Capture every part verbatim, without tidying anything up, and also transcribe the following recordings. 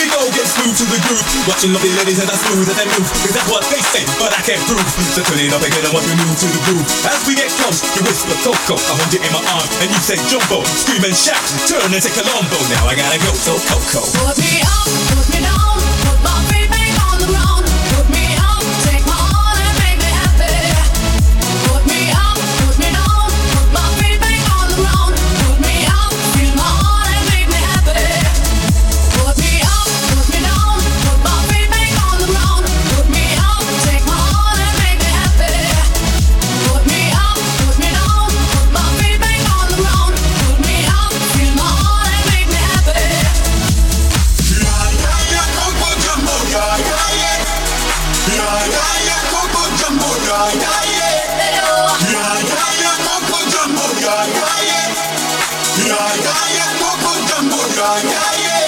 go, get smooth to the groove. Watching lovely ladies as I smooth as they move. Cause that's what they say, but I can't prove. So turn it up again and want you new to the groove. As we get close, you whisper Coco. I hold you in my arms and you say Jumbo. Scream and shout, turn and take a Colombo. Now I gotta go, so Coco. Put me up, put me down, put my feet back on the ground. Put me up, take my heart and make me happy. Put me up, put me down, put my feet back on the ground. Put me up, feel my heart and make me happy. Put me up, put me down, put my feet back on the ground. Put me up, take my heart and make me happy. Put me up, put me down, put my feet back on the ground. Put me up, feel my heart and make me happy. Yeah, yeah, yeah, Coco Jumbo, yeah, yeah, yeah. Yeah, yeah, yeah, Coco Jumbo, yeah, yeah, yeah. Yeah, yeah, yeah, Coco Jumbo, yeah, yeah, yeah. Yeah, yeah, yeah, Coco Jumbo, yeah, yeah, yeah.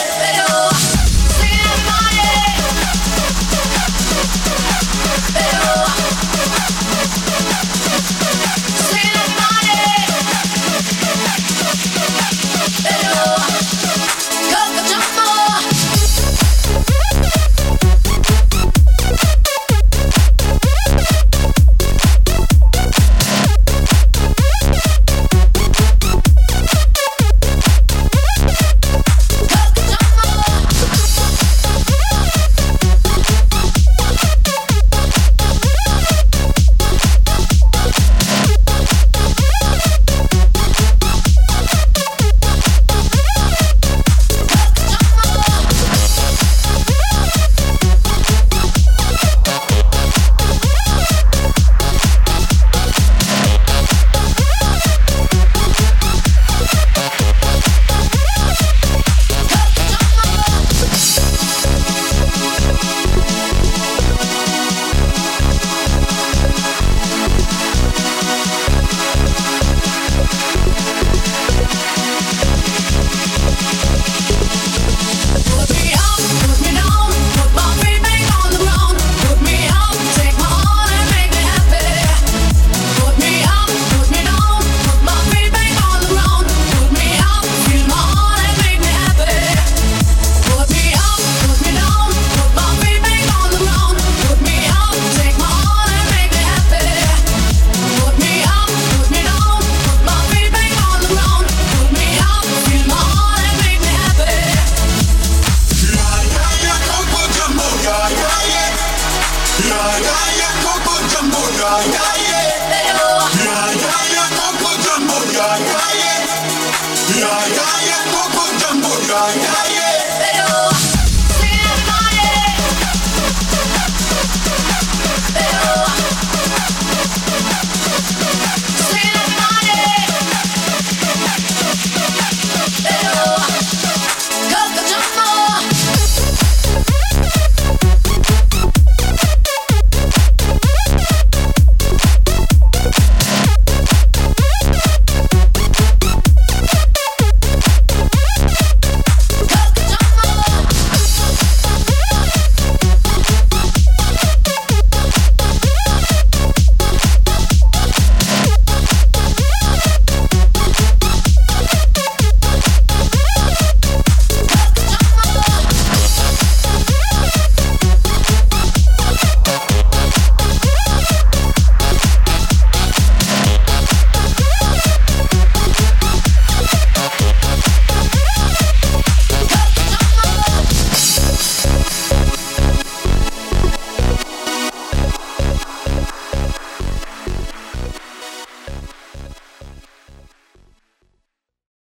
Yeah, yeah, yeah, Coco Jumbo, yeah, yeah.